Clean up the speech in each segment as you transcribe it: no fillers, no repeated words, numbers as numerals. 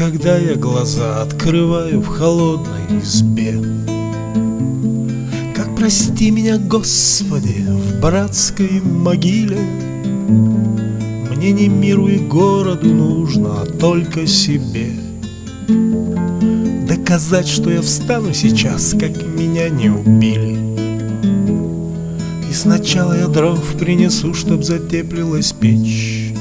когда я глаза открываю в холодной избе. Как прости меня, Господи, в братской могиле. Мне не миру и городу нужно, а только себе. Доказать, что я встану сейчас, как меня не убили. И сначала я дров принесу, чтоб затеплилась печь,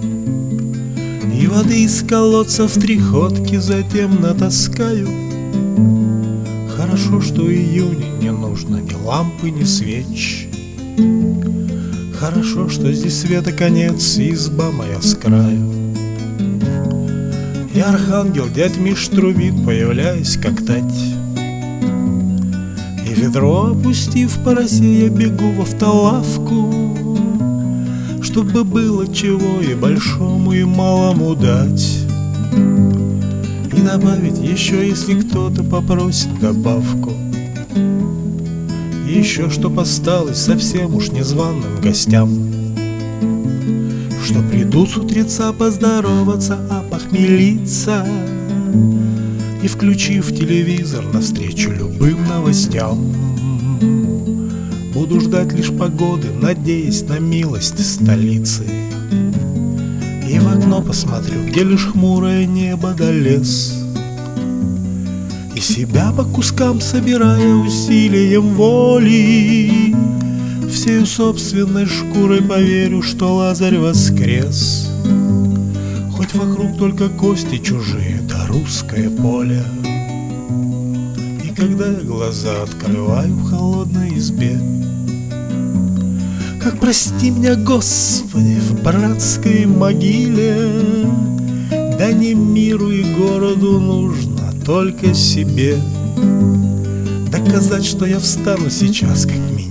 и воды из колодца в 3 ходки затем натаскаю. Хорошо, что июне не нужно ни лампы, ни свеч. Хорошо, что здесь света конец, изба моя с краю. И архангел дядь Миш трубит, появляясь как тать. И ведро опустив по росе, я бегу в автолавку, чтобы было чего и большому, и малому дать. И добавить еще, если кто-то попросит добавку. И еще чтоб осталось совсем уж незваным гостям, что придут с утреца поздороваться, опохмелиться, и, включив телевизор, навстречу любым новостям, буду ждать лишь погоды, надеясь на милость столицы. И в окно посмотрю, где лишь хмурое небо да лес, и себя по кускам собирая усилием воли, всею собственной шкурой поверю, что Лазарь воскрес. Хоть вокруг только кости чужие да русское поле. И когда я глаза открываю в холодной избе, как прости меня, Господи, в братской могиле, да не миру и городу нужно, только себе. Доказать, что я встану сейчас, как